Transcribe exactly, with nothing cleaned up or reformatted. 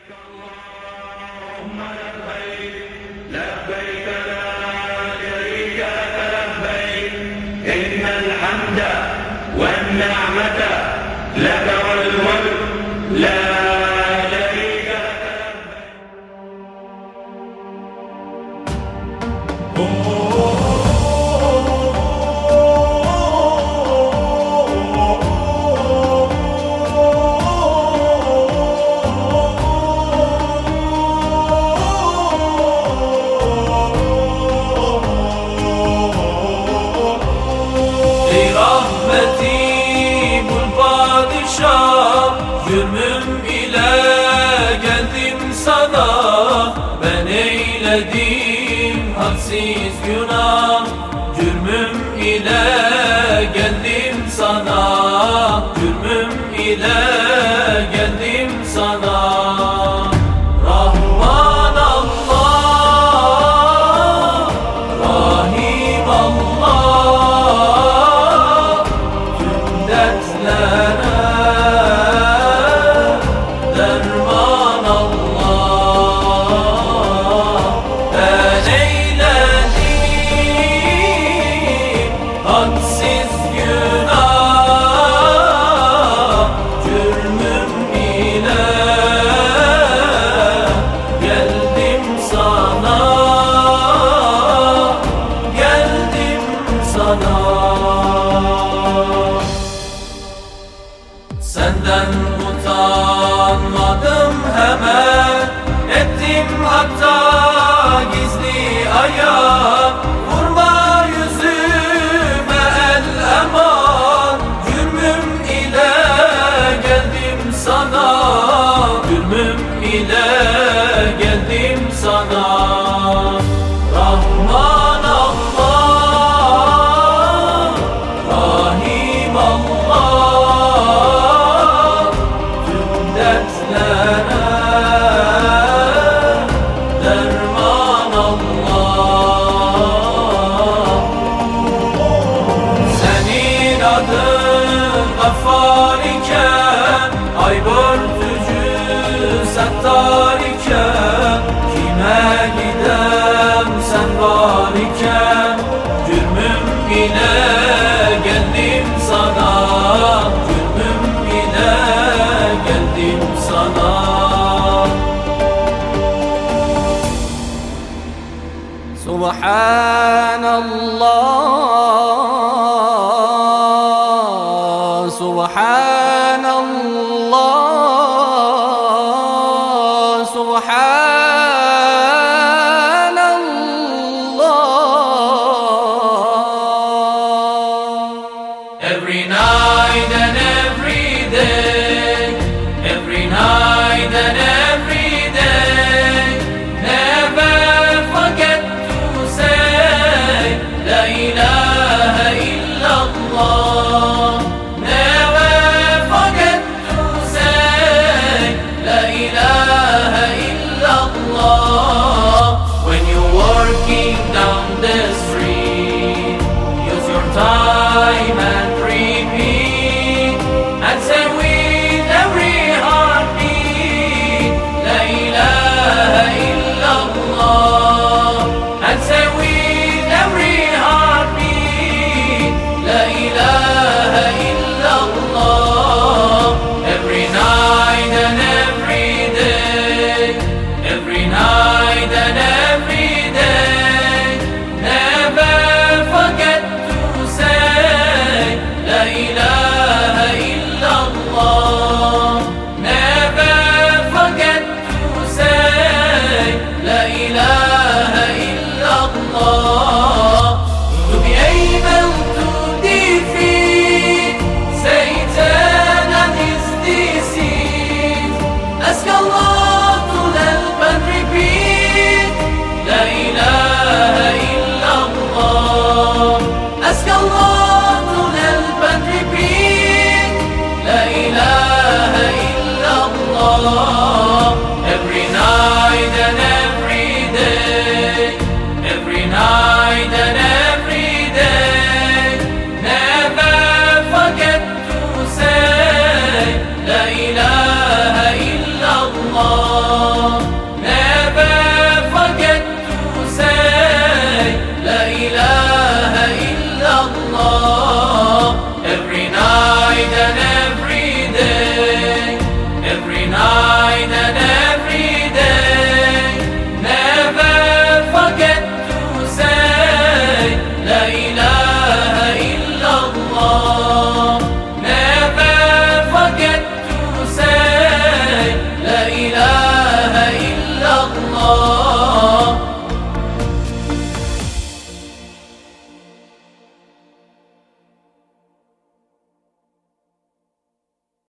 اللهم لبيك لبيك لا شريك لك لبيك إن الحمد والنعمة لك والملك لا شريك لك Cürmüm ile geldim sana, ben eyledim hadsiz günah. Cürmüm ile geldim sana, cürmüm ile geldim sana. Rahman Allah, Rahim Allah, tüm dertlere derman Allah. Ben eyledim hadsiz günah, cürmüm ile geldim sana, geldim sana. Senden utanmadım hemen, ettim hatta gizli ayak. Vurma yüzüme el eman, cürmüm ile geldim sana, cürmüm ile geldim sana. Rahman Allah, Rahim Allah, dertlere derman Allah. Senin adın Gaffar iken, Aybertücü Settar iken, kime gidem sen var iken, cürmüm ile geldim sana, cürmüm ile geldim sana. Subhanallah, Subhanallah, Subhanallah. Every night and every day, every night and every day, never forget to say La ilaha illallah. Never forget to say La ilaha illallah. Allah.